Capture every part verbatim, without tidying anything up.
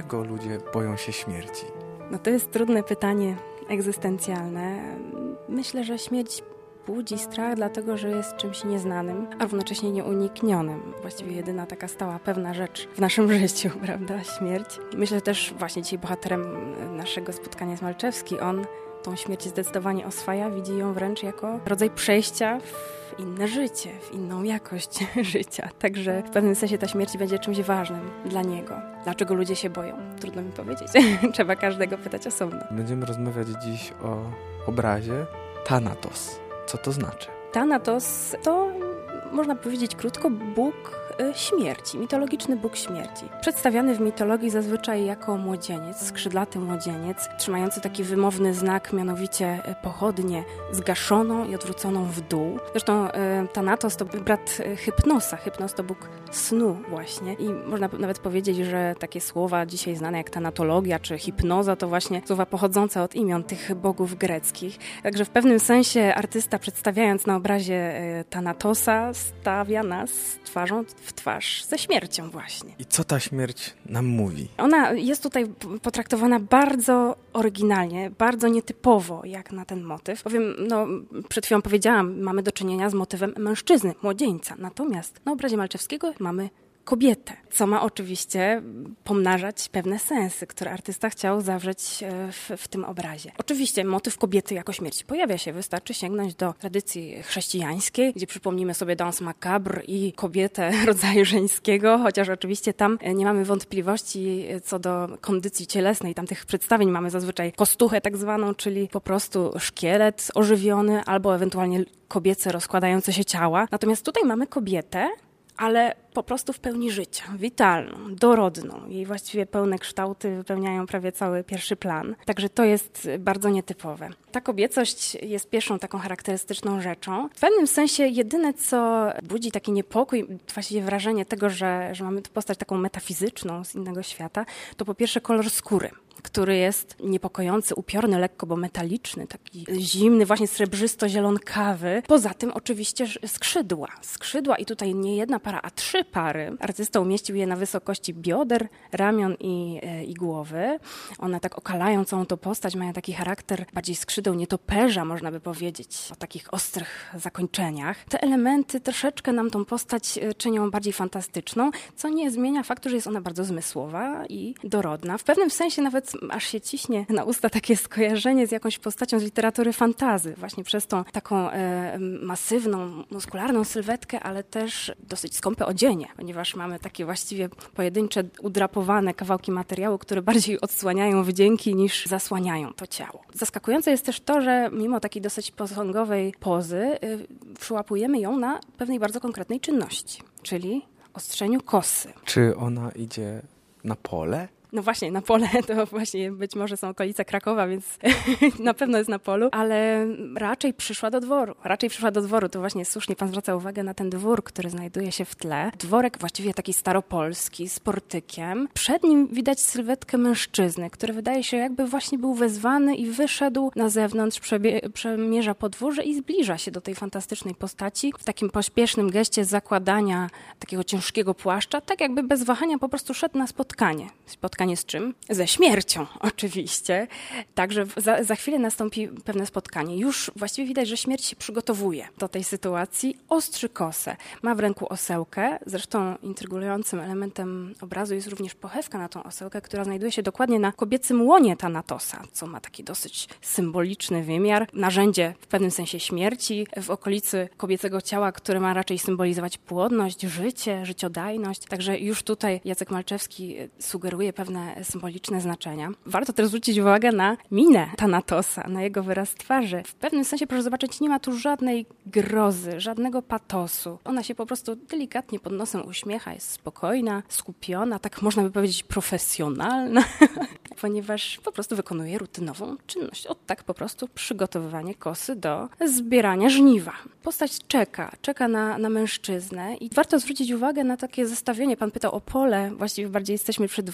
dlaczego ludzie boją się śmierci? No to jest trudne pytanie egzystencjalne. Myślę, że śmierć budzi strach, dlatego że jest czymś nieznanym, a równocześnie nieuniknionym. Właściwie jedyna taka stała, pewna rzecz w naszym życiu, prawda? Śmierć. Myślę też właśnie dzisiaj bohaterem naszego spotkania jest Malczewski. On tą śmierć zdecydowanie oswaja, widzi ją wręcz jako rodzaj przejścia w inne życie, w inną jakość życia. Także w pewnym sensie ta śmierć będzie czymś ważnym dla niego. Dlaczego ludzie się boją? Trudno mi powiedzieć. Trzeba każdego pytać osobno. Będziemy rozmawiać dziś o obrazie Thanatos. Co to znaczy? Thanatos to, można powiedzieć krótko, Bóg śmierci, mitologiczny Bóg śmierci. Przedstawiany w mitologii zazwyczaj jako młodzieniec, skrzydlaty młodzieniec, trzymający taki wymowny znak, mianowicie pochodnię zgaszoną i odwróconą w dół. Zresztą Thanatos to brat Hypnosa. Hypnos to Bóg snu właśnie i można nawet powiedzieć, że takie słowa dzisiaj znane jak tanatologia czy hipnoza to właśnie słowa pochodzące od imion tych bogów greckich. Także w pewnym sensie artysta, przedstawiając na obrazie Thanatosa, stawia nas twarzą w twarz ze śmiercią właśnie. I co ta śmierć nam mówi? Ona jest tutaj potraktowana bardzo oryginalnie, bardzo nietypowo jak na ten motyw. Bowiem, no, przed chwilą powiedziałam, mamy do czynienia z motywem mężczyzny, młodzieńca. Natomiast na obrazie Malczewskiego mamy kobietę, co ma oczywiście pomnażać pewne sensy, które artysta chciał zawrzeć w, w tym obrazie. Oczywiście motyw kobiety jako śmierci pojawia się, wystarczy sięgnąć do tradycji chrześcijańskiej, gdzie przypomnimy sobie Danse Macabre i kobietę rodzaju żeńskiego, chociaż oczywiście tam nie mamy wątpliwości co do kondycji cielesnej. Tam tych przedstawień mamy zazwyczaj kostuchę tak zwaną, czyli po prostu szkielet ożywiony albo ewentualnie kobiece rozkładające się ciała. Natomiast tutaj mamy kobietę, ale po prostu w pełni życia, witalną, dorodną. Jej właściwie pełne kształty wypełniają prawie cały pierwszy plan. Także to jest bardzo nietypowe. Ta kobiecość jest pierwszą taką charakterystyczną rzeczą. W pewnym sensie jedyne, co budzi taki niepokój, właściwie wrażenie tego, że, że mamy tu postać taką metafizyczną z innego świata, to po pierwsze kolor skóry, który jest niepokojący, upiorny, lekko, bo metaliczny, taki zimny, właśnie srebrzysto-zielonkawy. Poza tym oczywiście skrzydła. Skrzydła i tutaj nie jedna para, a trzy pary. Artysta umieścił je na wysokości bioder, ramion i, i głowy. One tak okalają całą tą postać, mają taki charakter bardziej skrzydeł nietoperza, można by powiedzieć, o takich ostrych zakończeniach. Te elementy troszeczkę nam tą postać czynią bardziej fantastyczną, co nie zmienia faktu, że jest ona bardzo zmysłowa i dorodna. W pewnym sensie nawet aż się ciśnie na usta takie skojarzenie z jakąś postacią z literatury fantasy. Właśnie przez tą taką e, masywną, muskularną sylwetkę, ale też dosyć skąpe odzienie, ponieważ mamy takie właściwie pojedyncze, udrapowane kawałki materiału, które bardziej odsłaniają wdzięki niż zasłaniają to ciało. Zaskakujące jest też to, że mimo takiej dosyć posągowej pozy y, przyłapujemy ją na pewnej bardzo konkretnej czynności, czyli ostrzeniu kosy. Czy ona idzie na pole? No właśnie, na pole to właśnie być może są okolice Krakowa, więc na pewno jest na polu, ale raczej przyszła do dworu. Raczej przyszła do dworu, to właśnie słusznie pan zwraca uwagę na ten dwór, który znajduje się w tle. Dworek właściwie taki staropolski, z portykiem. Przed nim widać sylwetkę mężczyzny, który wydaje się jakby właśnie był wezwany i wyszedł na zewnątrz, przebie- przemierza podwórze i zbliża się do tej fantastycznej postaci w takim pośpiesznym geście zakładania takiego ciężkiego płaszcza, tak jakby bez wahania po prostu szedł na spotkanie. Spotkanie z czym? Ze śmiercią oczywiście. Także za, za chwilę nastąpi pewne spotkanie. Już właściwie widać, że śmierć się przygotowuje do tej sytuacji. Ostrzy kosę. Ma w ręku osełkę. Zresztą intrygującym elementem obrazu jest również pochewka na tą osełkę, która znajduje się dokładnie na kobiecym łonie Thanatosa, co ma taki dosyć symboliczny wymiar. Narzędzie w pewnym sensie śmierci w okolicy kobiecego ciała, które ma raczej symbolizować płodność, życie, życiodajność. Także już tutaj Jacek Malczewski sugeruje pewne symboliczne znaczenia. Warto też zwrócić uwagę na minę Thanatosa, na jego wyraz twarzy. W pewnym sensie, proszę zobaczyć, nie ma tu żadnej grozy, żadnego patosu. Ona się po prostu delikatnie pod nosem uśmiecha, jest spokojna, skupiona, tak można by powiedzieć profesjonalna, ponieważ po prostu wykonuje rutynową czynność. Od tak po prostu przygotowywanie kosy do zbierania żniwa. Postać czeka, czeka na, na mężczyznę i warto zwrócić uwagę na takie zestawienie. Pan pytał o pole, właściwie bardziej jesteśmy przy dworze.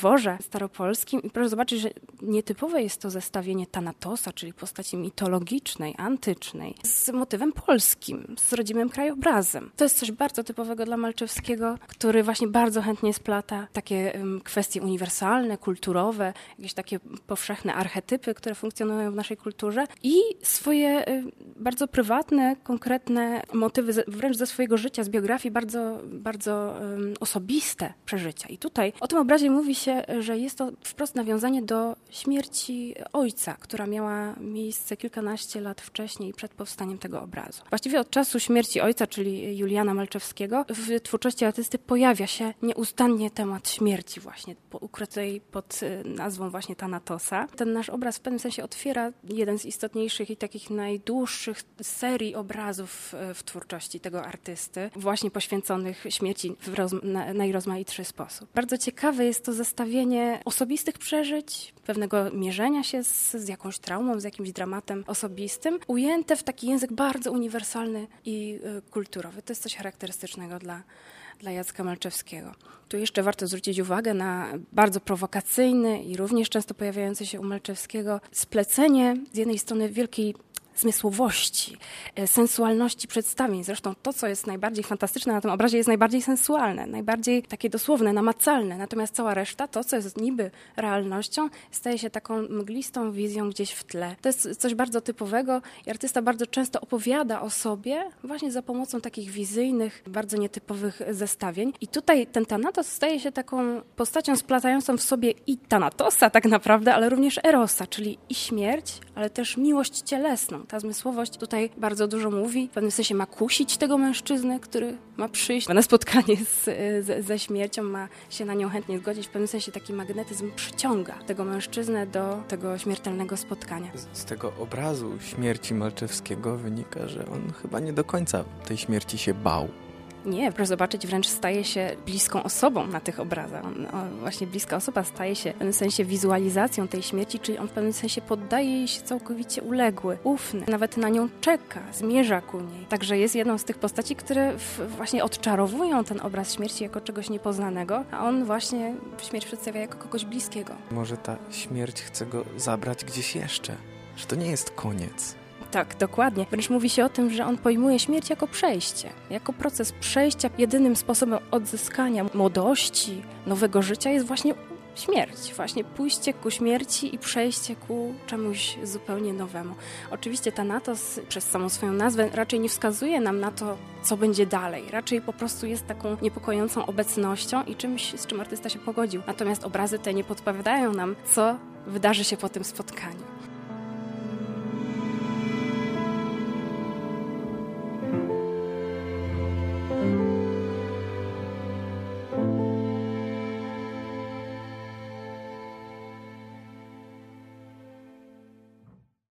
staropolskim i proszę zobaczyć, że nietypowe jest to zestawienie Thanatosa, czyli postaci mitologicznej, antycznej, z motywem polskim, z rodzimym krajobrazem. To jest coś bardzo typowego dla Malczewskiego, który właśnie bardzo chętnie splata takie um, kwestie uniwersalne, kulturowe, jakieś takie powszechne archetypy, które funkcjonują w naszej kulturze i swoje um, bardzo prywatne, konkretne motywy, z, wręcz ze swojego życia, z biografii, bardzo, bardzo um, osobiste przeżycia. I tutaj o tym obrazie mówi się, że jest to wprost nawiązanie do śmierci ojca, która miała miejsce kilkanaście lat wcześniej, przed powstaniem tego obrazu. Właściwie od czasu śmierci ojca, czyli Juliana Malczewskiego, w twórczości artysty pojawia się nieustannie temat śmierci właśnie, ukrytej pod nazwą właśnie Thanatosa. Ten nasz obraz w pewnym sensie otwiera jeden z istotniejszych i takich najdłuższych serii obrazów w twórczości tego artysty, właśnie poświęconych śmierci w roz, na, najrozmaitszy sposób. Bardzo ciekawe jest to zestawienie osobistych przeżyć, pewnego mierzenia się z, z jakąś traumą, z jakimś dramatem osobistym, ujęte w taki język bardzo uniwersalny i y, kulturowy. To jest coś charakterystycznego dla, dla Jacka Malczewskiego. Tu jeszcze warto zwrócić uwagę na bardzo prowokacyjny i również często pojawiający się u Malczewskiego splecenie z jednej strony wielkiej zmysłowości, sensualności przedstawień. Zresztą to, co jest najbardziej fantastyczne na tym obrazie, jest najbardziej sensualne, najbardziej takie dosłowne, namacalne. Natomiast cała reszta, to, co jest niby realnością, staje się taką mglistą wizją gdzieś w tle. To jest coś bardzo typowego i artysta bardzo często opowiada o sobie właśnie za pomocą takich wizyjnych, bardzo nietypowych zestawień. I tutaj ten Thanatos staje się taką postacią splatającą w sobie i Thanatosa tak naprawdę, ale również Erosa, czyli i śmierć, ale też miłość cielesną. Ta zmysłowość tutaj bardzo dużo mówi. W pewnym sensie ma kusić tego mężczyznę, który ma przyjść na spotkanie z, z, ze śmiercią, ma się na nią chętnie zgodzić. W pewnym sensie taki magnetyzm przyciąga tego mężczyznę do tego śmiertelnego spotkania. Z, z tego obrazu śmierci Malczewskiego wynika, że on chyba nie do końca tej śmierci się bał. Nie, proszę zobaczyć, wręcz staje się bliską osobą na tych obrazach. On, o, właśnie bliska osoba staje się w pewnym sensie wizualizacją tej śmierci, czyli on w pewnym sensie poddaje jej się całkowicie uległy, ufny, nawet na nią czeka, zmierza ku niej. Także jest jedną z tych postaci, które w, właśnie odczarowują ten obraz śmierci jako czegoś niepoznanego, a on właśnie śmierć przedstawia jako kogoś bliskiego. Może ta śmierć chce go zabrać gdzieś jeszcze, że to nie jest koniec. Tak, dokładnie. Wręcz mówi się o tym, że on pojmuje śmierć jako przejście, jako proces przejścia. Jedynym sposobem odzyskania młodości, nowego życia jest właśnie śmierć. Właśnie pójście ku śmierci i przejście ku czemuś zupełnie nowemu. Oczywiście Thanatos przez samą swoją nazwę raczej nie wskazuje nam na to, co będzie dalej. Raczej po prostu jest taką niepokojącą obecnością i czymś, z czym artysta się pogodził. Natomiast obrazy te nie podpowiadają nam, co wydarzy się po tym spotkaniu.